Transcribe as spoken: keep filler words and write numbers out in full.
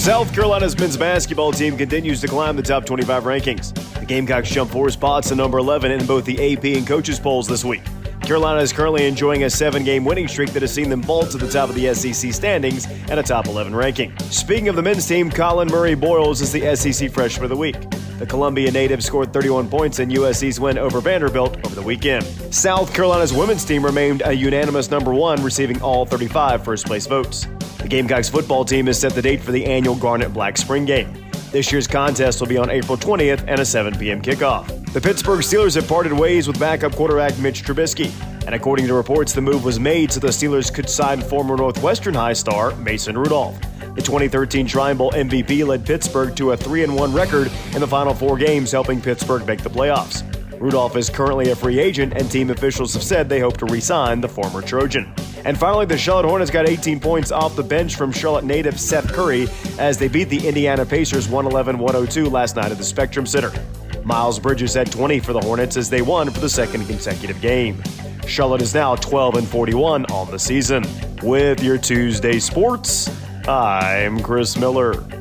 South Carolina's men's basketball team continues to climb the top twenty-five rankings. The Gamecocks jumped four spots to number eleven in both the A P and coaches polls this week. Carolina is currently enjoying a seven-game winning streak that has seen them vault to the top of the S E C standings and a top eleven ranking. Speaking of the men's team, Colin Murray-Boyles is the S E C Freshman of the Week. The Columbia native scored thirty-one points in U S C's win over Vanderbilt over the weekend. South Carolina's women's team remained a unanimous number one, receiving all thirty-five first-place votes. The Gamecocks football team has set the date for the annual Garnet Black Spring Game. This year's contest will be on April twentieth and a seven p.m. kickoff. The Pittsburgh Steelers have parted ways with backup quarterback Mitch Trubisky, and according to reports, the move was made so the Steelers could sign former Northwestern High star Mason Rudolph. The twenty thirteen Shrine Bowl M V P led Pittsburgh to a three and one record in the final four games, helping Pittsburgh make the playoffs. Rudolph is currently a free agent, and team officials have said they hope to re-sign the former Trojan. And finally, the Charlotte Hornets got eighteen points off the bench from Charlotte native Seth Curry as they beat the Indiana Pacers one eleven to one oh two last night at the Spectrum Center. Miles Bridges had twenty for the Hornets as they won for the second consecutive game. Charlotte is now twelve and forty-one on the season. With your Tuesday sports, I'm Chris Miller.